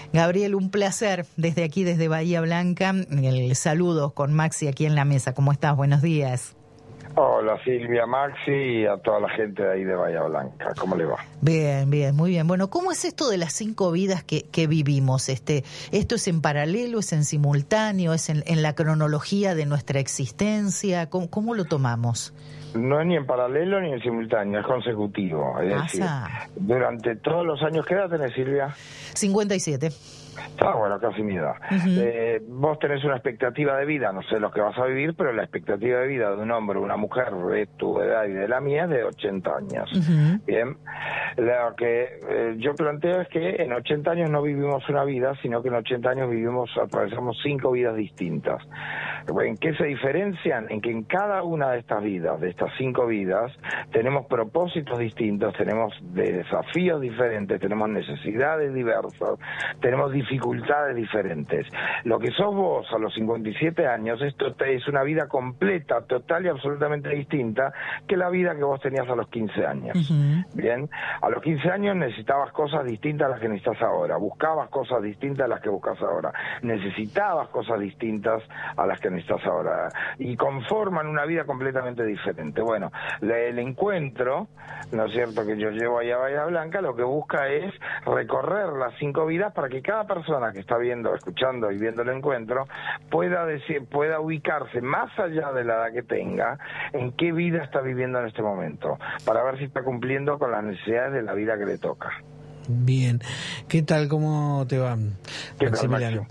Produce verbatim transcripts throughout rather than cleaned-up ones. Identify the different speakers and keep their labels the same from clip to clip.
Speaker 1: Gabriel, un placer desde aquí, desde Bahía Blanca. El saludo con Maxi aquí en la mesa. ¿Cómo estás? Buenos días.
Speaker 2: Hola Silvia, Maxi y a toda la gente de ahí de Bahía Blanca. ¿Cómo le va?
Speaker 1: Bien, bien, muy bien. Bueno, ¿cómo es esto de las cinco vidas que, que vivimos? Este, ¿Esto es en paralelo, es en simultáneo, es en, en la cronología de nuestra existencia? ¿Cómo, cómo lo tomamos?
Speaker 2: No es ni en paralelo ni en simultáneo, es consecutivo. Es decir, durante todos los años, ¿qué edad tenés, Silvia?
Speaker 1: cincuenta y siete.
Speaker 2: Ah, bueno, casi mi edad. Uh-huh. Eh, vos tenés una expectativa de vida, no sé lo que vas a vivir, pero la expectativa de vida de un hombre o una mujer de tu edad y de la mía es de ochenta años. Uh-huh. Bien, lo que eh, yo planteo es que en ochenta años no vivimos una vida, sino que en ochenta años vivimos, atravesamos cinco vidas distintas. ¿En qué se diferencian? En que en cada una de estas vidas, de estas cinco vidas, tenemos propósitos distintos, tenemos desafíos diferentes, tenemos necesidades diversas, tenemos dificultades diferentes. Lo que sos vos a los cincuenta y siete años, esto es una vida completa, total y absolutamente distinta que la vida que vos tenías a los quince años. Uh-huh. Bien, a los quince años necesitabas cosas distintas a las que necesitas ahora, buscabas cosas distintas a las que buscas ahora, necesitabas cosas distintas a las que necesitas ahora, y conforman una vida completamente diferente. Bueno, el encuentro, ¿no es cierto?, que yo llevo ahí a Bahía Blanca, lo que busca es recorrer las cinco vidas para que cada persona que está viendo, escuchando y viendo el encuentro pueda decir, pueda ubicarse más allá de la edad que tenga, en qué vida está viviendo en este momento, para ver si está cumpliendo con las necesidades de la vida que le toca.
Speaker 3: Bien. ¿Qué tal? ¿Cómo te va, Maximiliano?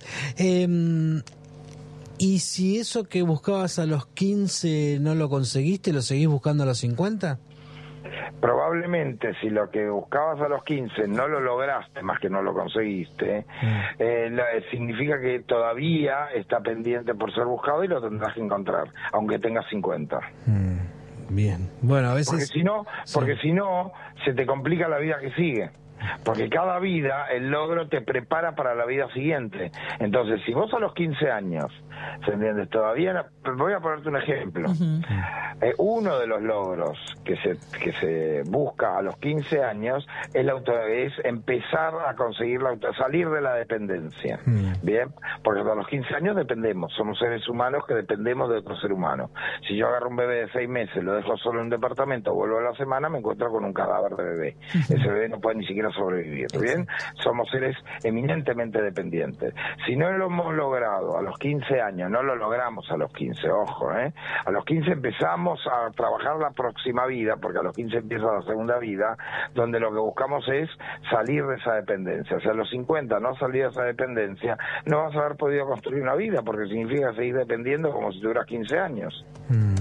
Speaker 3: Eh, ¿Y si eso que buscabas a los quince no lo conseguiste, lo seguís buscando a los cincuenta?
Speaker 2: Probablemente, si lo que buscabas a los quince no lo lograste, más que no lo conseguiste, mm. eh, la, significa que todavía está pendiente por ser buscado y lo tendrás que encontrar, aunque tengas cincuenta.
Speaker 3: Mm. Bien. Bueno, a veces...
Speaker 2: Porque si no, porque si no, se te complica la vida que sigue. Porque cada vida, el logro te prepara para la vida siguiente. Entonces, si vos a los quince años, ¿se entiende? Todavía, voy a ponerte un ejemplo. Uh-huh. Eh, uno de los logros que se que se busca a los quince años es, la auto, es empezar a conseguir la auto, salir de la dependencia. Uh-huh. Bien, porque a los quince años dependemos, somos seres humanos que dependemos de otro ser humano. Si yo agarro un bebé de seis meses, lo dejo solo en un departamento, vuelvo a la semana, me encuentro con un cadáver de bebé. Uh-huh. Ese bebé no puede ni siquiera sobrevivir, ¿bien? Somos seres eminentemente dependientes. Si no lo hemos logrado a los quince años, no lo logramos a los quince, ojo, ¿eh? A los quince empezamos a trabajar la próxima vida, porque a los quince empieza la segunda vida, donde lo que buscamos es salir de esa dependencia. O sea, a los cincuenta no salir de esa dependencia, no vas a haber podido construir una vida, porque significa seguir dependiendo como si tuvieras quince años.
Speaker 3: Mm.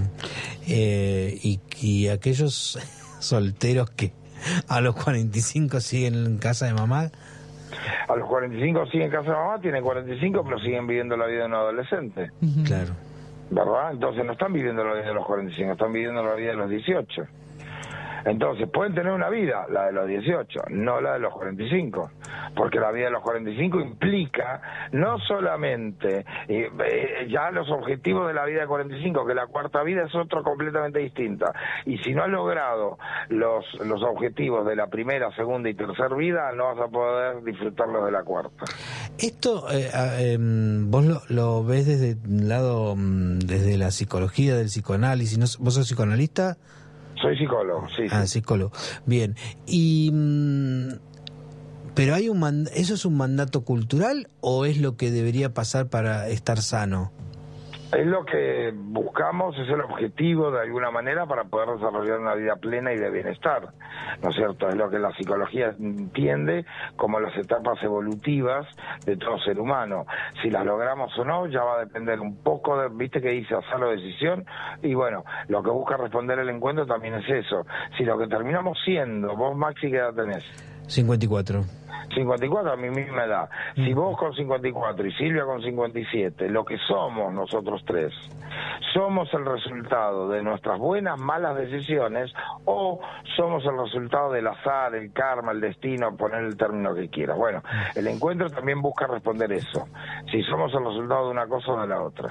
Speaker 3: Eh, y, y aquellos solteros que a los cuarenta y cinco siguen en casa de mamá.
Speaker 2: A los cuarenta y cinco siguen en casa de mamá, tienen cuarenta y cinco, pero siguen viviendo la vida de un adolescente.
Speaker 3: Uh-huh. Claro.
Speaker 2: ¿Verdad? Entonces no están viviendo la vida de los cuarenta y cinco, están viviendo la vida de los dieciocho. Entonces pueden tener una vida, la de los dieciocho, no la de los cuarenta y cinco, porque la vida de los cuarenta y cinco implica no solamente eh, eh, ya los objetivos de la vida de cuarenta y cinco, que la cuarta vida es otra completamente distinta, y si no has logrado los los objetivos de la primera, segunda y tercera vida, no vas a poder disfrutarlos de la cuarta.
Speaker 3: Esto eh, eh, vos lo, lo ves desde un lado, desde la psicología, del psicoanálisis, ¿no? ¿Vos sos psicoanalista?
Speaker 2: Soy psicólogo, sí.
Speaker 3: Ah,
Speaker 2: sí.
Speaker 3: psicólogo. Bien. Y pero hay un mand- ¿eso es un mandato cultural o es lo que debería pasar para estar sano?
Speaker 2: Es lo que buscamos, es el objetivo de alguna manera para poder desarrollar una vida plena y de bienestar, ¿no es cierto? Es lo que la psicología entiende como las etapas evolutivas de todo ser humano. Si las logramos o no, ya va a depender un poco de, viste que dice hacer la decisión, y bueno, lo que busca responder el encuentro también es eso. Si lo que terminamos siendo, vos Maxi, ¿qué edad tenés?
Speaker 3: cincuenta y cuatro.
Speaker 2: cincuenta y cuatro, a mi misma edad. Si vos con cincuenta y cuatro y Silvia con cincuenta y siete, lo que somos nosotros tres, somos el resultado de nuestras buenas, malas decisiones, o somos el resultado del azar, el karma, el destino, poner el término que quieras. Bueno, el encuentro también busca responder eso. Si somos el resultado de una cosa o de la otra.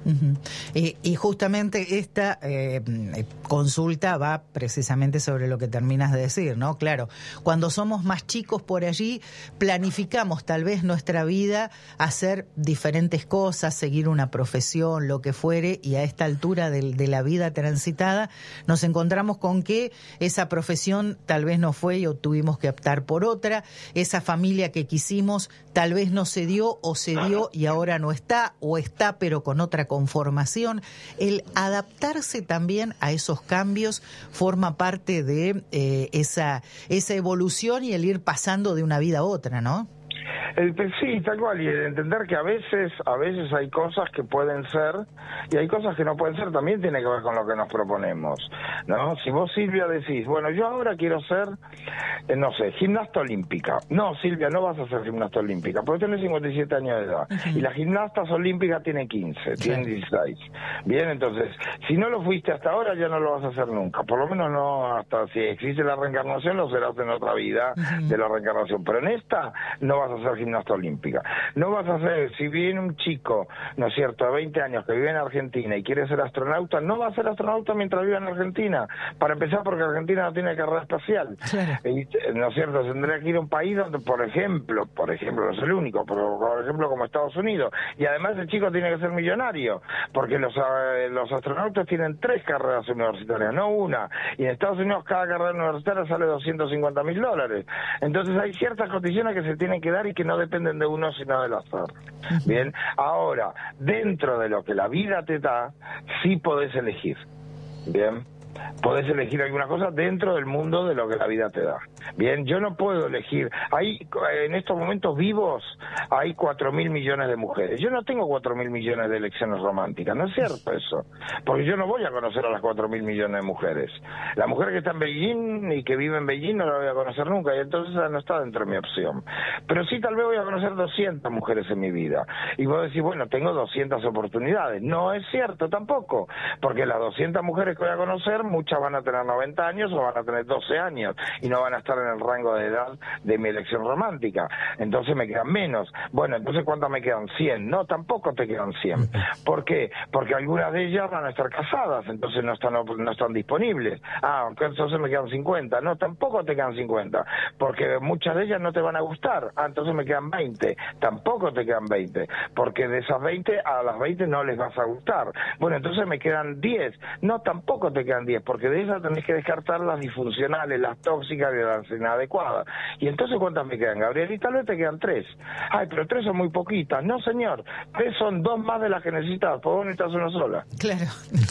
Speaker 1: Uh-huh. y, y justamente esta eh, consulta va precisamente sobre lo que terminas de decir, ¿no? Claro, cuando somos más chicos por allí, planificamos tal vez nuestra vida, hacer diferentes cosas, seguir una profesión, lo que fuere, y a esta altura de, de la vida transitada nos encontramos con que esa profesión tal vez no fue y tuvimos que optar por otra, esa familia que quisimos tal vez no se dio o se dio y ahora no está, o está pero con otra conformación. El adaptarse también a esos cambios forma parte de eh, esa, esa evolución y el ir pasando de una vida a otra, ¿no?
Speaker 2: El, sí, tal cual, y el entender que a veces a veces hay cosas que pueden ser y hay cosas que no pueden ser, también tiene que ver con lo que nos proponemos, ¿no? Si vos, Silvia, decís, bueno, yo ahora quiero ser, eh, no sé, gimnasta olímpica. No, Silvia, no vas a ser gimnasta olímpica, porque tenés cincuenta y siete años de edad, uh-huh. y las gimnastas olímpicas tienen quince, sí. tienen dieciséis. Bien, entonces, si no lo fuiste hasta ahora, ya no lo vas a hacer nunca, por lo menos no hasta si existe la reencarnación, lo serás en otra vida uh-huh. de la reencarnación, pero en esta no vas a ser gimnasta olímpica. No vas a ser, si viene un chico, ¿no es cierto?, de veinte años que vive en Argentina y quiere ser astronauta, no va a ser astronauta mientras viva en Argentina. Para empezar, porque Argentina no tiene carrera espacial. Claro. Y, ¿no es cierto?, tendría que ir a un país donde, por ejemplo, por ejemplo, no es el único, pero por ejemplo como Estados Unidos. Y además el chico tiene que ser millonario, porque los, eh, los astronautas tienen tres carreras universitarias, no una. Y en Estados Unidos cada carrera universitaria sale doscientos cincuenta mil dólares. Entonces hay ciertas condiciones que se tienen que dar y que no dependen de uno sino del azar. Bien, ahora, dentro de lo que la vida te da, sí podés elegir. Bien, podés elegir alguna cosa dentro del mundo de lo que la vida te da. Bien, yo no puedo elegir. Hay, en estos momentos vivos, hay cuatro mil millones de mujeres. Yo no tengo cuatro mil millones de elecciones románticas, no es cierto eso. Porque yo no voy a conocer a las cuatro mil millones de mujeres. La mujer que está en Beijing y que vive en Beijing no la voy a conocer nunca, y entonces esa no está dentro de mi opción. Pero sí, tal vez voy a conocer doscientas mujeres en mi vida. Y vos decís, bueno, tengo doscientas oportunidades. No es cierto tampoco, porque las doscientas mujeres que voy a conocer, muchas van a tener noventa años o van a tener doce años y no van a estar en el rango de edad de mi elección romántica. Entonces me quedan menos. Bueno, entonces ¿cuántas me quedan? cien. No, tampoco te quedan cien. ¿Por qué? Porque algunas de ellas van a estar casadas, entonces no están no están disponibles. Ah, entonces me quedan cincuenta. No, tampoco te quedan cincuenta, porque muchas de ellas no te van a gustar. Ah, entonces me quedan veinte. Tampoco te quedan veinte, porque de esas veinte a las veinte no les vas a gustar. Bueno, entonces me quedan diez. No, tampoco te quedan diez, porque de esas tenés que descartar las disfuncionales, las tóxicas y las inadecuadas. Y entonces, ¿cuántas me quedan, Gabriel? Y tal vez te quedan tres. Ay, pero tres son muy poquitas. No, señor, tres son dos más de las que necesitas, porque vos necesitas una sola.
Speaker 1: Claro.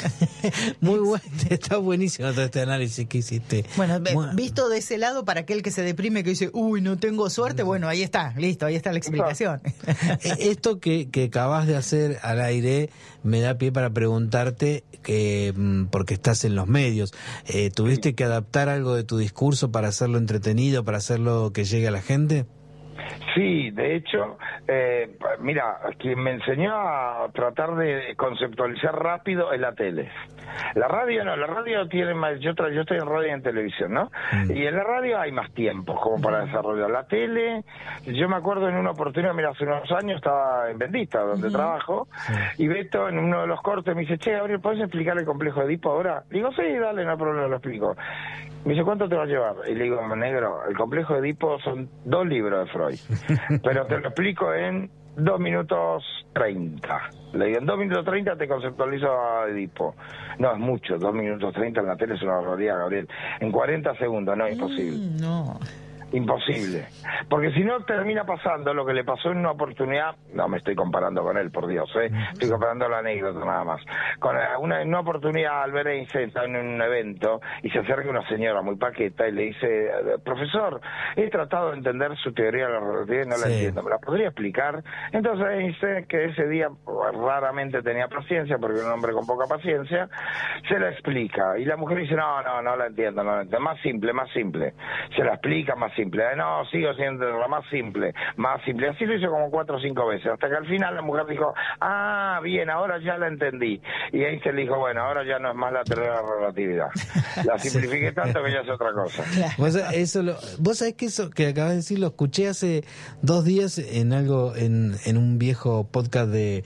Speaker 3: Muy bueno, está buenísimo todo este análisis que hiciste.
Speaker 1: Bueno, bueno, visto de ese lado, para aquel que se deprime, que dice, uy, no tengo suerte, bueno, ahí está, listo, ahí está la explicación.
Speaker 3: Esto que, que acabas de hacer al aire me da pie para preguntarte, que porque estás en los medios, eh, ¿tuviste que adaptar algo de tu discurso para hacerlo entretenido, para hacerlo que llegue a la gente?
Speaker 2: Sí, de hecho, eh, mira, quien me enseñó a tratar de conceptualizar rápido es la tele. La radio no, la radio tiene más, yo, tra, yo estoy en radio y en televisión, ¿no? Mm. Y en la radio hay más tiempo como para desarrollar. La tele, yo me acuerdo en una oportunidad, mira, hace unos años estaba en Bendita, donde uh-huh. trabajo, sí. y Beto en uno de los cortes me dice, che, Gabriel, ¿podés explicar el complejo de Edipo ahora? Digo, sí, dale, no hay problema, lo explico. Me dice, ¿cuánto te va a llevar? Y le digo, negro, el complejo de Edipo son dos libros de Freud, pero te lo explico en dos minutos treinta. Le digo, en dos minutos treinta te conceptualizo a Edipo. No, es mucho, dos minutos treinta en la tele es una barbaridad, Gabriel. En cuarenta segundos, no, imposible.
Speaker 1: Mm, no.
Speaker 2: Imposible, porque si no termina pasando lo que le pasó en una oportunidad, no me estoy comparando con él, por Dios, ¿eh? estoy comparando la anécdota nada más, con una, en una oportunidad Albert Einstein está en un evento y se acerca una señora muy paqueta y le dice, profesor, he tratado de entender su teoría de la relatividad y no sí. la entiendo, ¿me la podría explicar? Entonces Einstein, que ese día raramente tenía paciencia, porque era un hombre con poca paciencia, se la explica, y la mujer dice, no, no, no la entiendo, no la entiendo, más simple, más simple, se la explica más simple, simple. Eh, no, sigo siendo la más simple, más simple. Así lo hizo como cuatro o cinco veces, hasta que al final la mujer dijo, ah, bien, ahora ya la entendí. Y Einstein dijo, bueno, ahora ya no es más la teoría de la relatividad. La simplifiqué sí. tanto que ya es otra cosa.
Speaker 3: ¿Vos, eso lo, vos sabés que eso que acabas de decir lo escuché hace dos días en algo, en, en un viejo podcast de,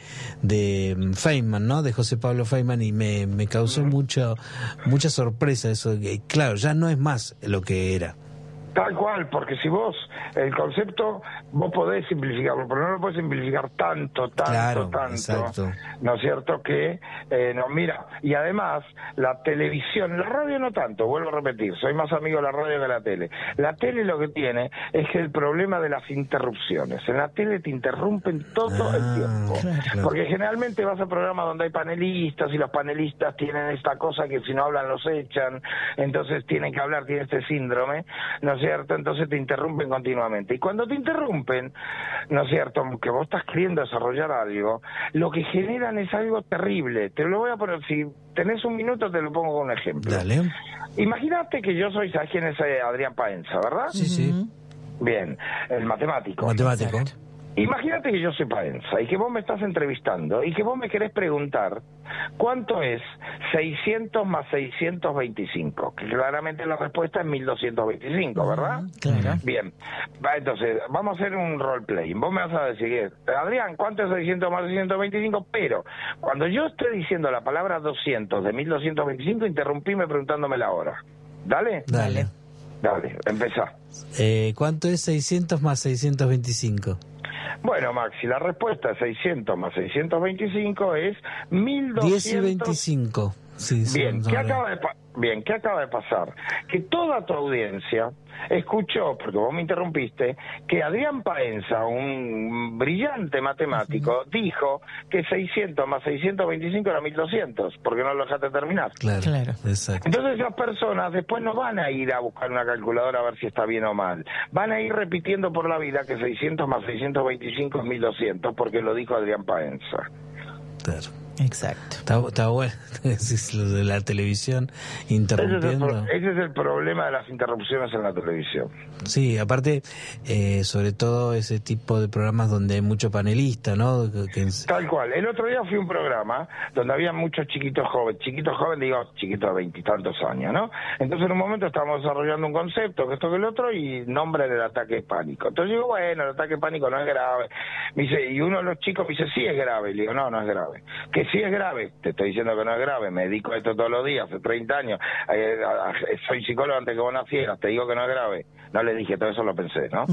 Speaker 3: de Feynman, ¿no? De José Pablo Feynman, y me, me causó uh-huh. mucho, mucha sorpresa eso. Que, claro, ya no es más lo que era.
Speaker 2: Tal cual, porque si vos, el concepto, vos podés simplificarlo, pero no lo podés simplificar tanto, tanto,
Speaker 3: claro,
Speaker 2: tanto,
Speaker 3: exacto.
Speaker 2: ¿no es cierto? Que, eh, no, mira, y además, la televisión, la radio no tanto, vuelvo a repetir, soy más amigo de la radio que de la tele. La tele lo que tiene es que el problema de las interrupciones, en la tele te interrumpen todo ah, el tiempo, claro. porque generalmente vas a programas donde hay panelistas, y los panelistas tienen esta cosa que si no hablan los echan, entonces tienen que hablar, tienen este síndrome, ¿no es cierto? Entonces te interrumpen continuamente. Y cuando te interrumpen, ¿no es cierto?, que vos estás queriendo desarrollar algo, lo que generan es algo terrible. Te lo voy a poner, si tenés un minuto te lo pongo con un ejemplo.
Speaker 3: Dale.
Speaker 2: Imagínate que yo soy, ¿sabes quién es Adrián Paenza, verdad?
Speaker 3: Sí, sí.
Speaker 2: Bien, el matemático.
Speaker 3: Matemático.
Speaker 2: Imagínate que yo soy Paenza y que vos me estás entrevistando y que vos me querés preguntar cuánto es seiscientos más seiscientos veinticinco, que claramente la respuesta es mil doscientos veinticinco, ¿verdad?
Speaker 1: Claro.
Speaker 2: Bien, entonces vamos a hacer un roleplay. Vos me vas a decir, Adrián, ¿cuánto es seiscientos más seiscientos veinticinco? Pero cuando yo esté diciendo la palabra doscientos de mil doscientos veinticinco, interrumpime preguntándome la hora. ¿Dale?
Speaker 3: Dale.
Speaker 2: Dale, empezá.
Speaker 3: Eh, ¿Cuánto es seiscientos más seiscientos veinticinco?
Speaker 2: Bueno, Maxi, la respuesta es seiscientos más seiscientos veinticinco es mil doscientos...
Speaker 3: diez y veinticinco. Sí,
Speaker 2: Bien,
Speaker 3: sí,
Speaker 2: ¿qué acaba de pa- Bien, ¿qué acaba de pasar? Que toda tu audiencia escuchó, porque vos me interrumpiste, que Adrián Paenza, un brillante matemático, uh-huh. dijo que seiscientos más seiscientos veinticinco era mil doscientos, porque no lo dejaste terminar.
Speaker 3: Claro, claro, exacto.
Speaker 2: Entonces esas personas después no van a ir a buscar una calculadora a ver si está bien o mal. Van a ir repitiendo por la vida que seiscientos más seiscientos veinticinco es mil doscientos, porque lo dijo Adrián Paenza.
Speaker 3: Claro.
Speaker 1: Exacto.
Speaker 3: Está, está bueno, es lo de la televisión interrumpiendo.
Speaker 2: Ese es, el, ese es el problema de las interrupciones en la televisión.
Speaker 3: Sí, aparte, eh, sobre todo ese tipo de programas donde hay mucho panelista, ¿no? Que...
Speaker 2: Tal cual. El otro día fui a un programa donde había muchos chiquitos jóvenes, chiquitos jóvenes, digo, chiquitos de veintitantos años, ¿no? Entonces en un momento estábamos desarrollando un concepto, que esto que el otro, y nombre del ataque de pánico. Entonces digo, bueno, el ataque de pánico no es grave. Me dice, y uno de los chicos me dice, sí es grave. Le digo, no, no es grave. Que sí es grave, te estoy diciendo que no es grave, me dedico a esto todos los días, hace treinta años, eh, soy psicólogo antes que vos nacieras, te digo que no es grave. No le dije, todo eso lo pensé, ¿no?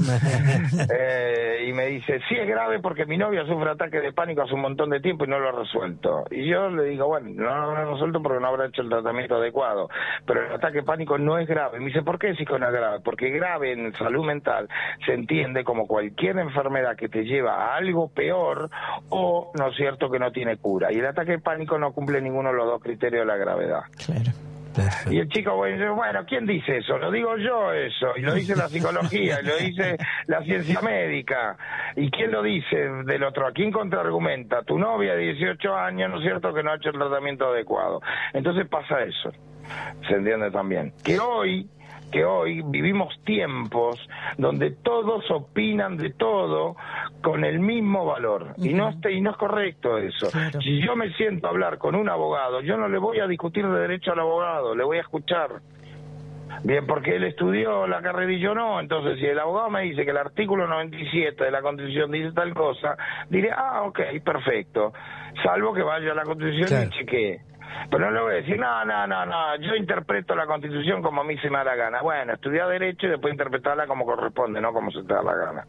Speaker 2: eh, y me dice, sí es grave porque mi novia sufre ataque de pánico hace un montón de tiempo y no lo ha resuelto. Y yo le digo, bueno, no lo habrá resuelto porque no habrá hecho el tratamiento adecuado, pero el ataque de pánico no es grave. Me dice, ¿por qué decís que no es grave? Porque grave en salud mental se entiende como cualquier enfermedad que te lleva a algo peor o, ¿no es cierto?, que no tiene cura. Y el ataque de pánico no cumple ninguno de los dos criterios de la gravedad.
Speaker 3: Claro. Perfecto.
Speaker 2: Y el chico, bueno, bueno, ¿quién dice eso? Lo digo yo eso, y lo dice la psicología, y lo dice la ciencia médica. ¿Y quién lo dice del otro? ¿A quién contraargumenta? Tu novia de dieciocho años, ¿no es cierto?, que no ha hecho el tratamiento adecuado. Entonces pasa eso, ¿se entiende también? Que hoy... que hoy vivimos tiempos donde todos opinan de todo con el mismo valor. Uh-huh. Y no y no es correcto eso. Claro. Si yo me siento a hablar con un abogado, yo no le voy a discutir de derecho al abogado, le voy a escuchar. Bien, porque él estudió la carrera y yo no. Entonces, si el abogado me dice que el artículo noventa y siete de la Constitución dice tal cosa, diré, ah, ok, perfecto. Salvo que vaya a la Constitución, claro, y chequee. Pero no le voy a decir, no, no, no, no, yo interpreto la Constitución como a mí se me da la gana. Bueno, estudiar Derecho y después interpretarla como corresponde, no como se te da la gana.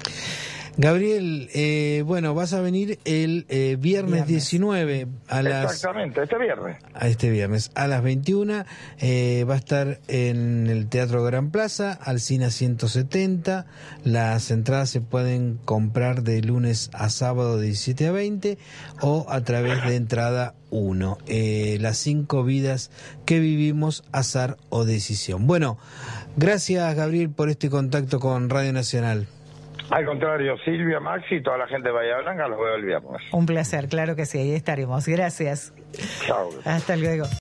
Speaker 3: Gabriel, eh, bueno, vas a venir el eh, viernes, viernes diecinueve a las...
Speaker 2: Exactamente, este viernes.
Speaker 3: A este viernes, a las veintiuna, eh, va a estar en el Teatro Gran Plaza, Alsina ciento setenta. Las entradas se pueden comprar de lunes a sábado de diecisiete a veinte o a través de Entrada uno. Eh, las cinco vidas que vivimos, azar o decisión. Bueno, gracias, Gabriel, por este contacto con Radio Nacional.
Speaker 2: Al contrario, Silvia, Maxi y toda la gente de Bahía Blanca los veo el viernes.
Speaker 1: Un placer, claro que sí, ahí estaremos. Gracias.
Speaker 2: Chao.
Speaker 1: Hasta luego.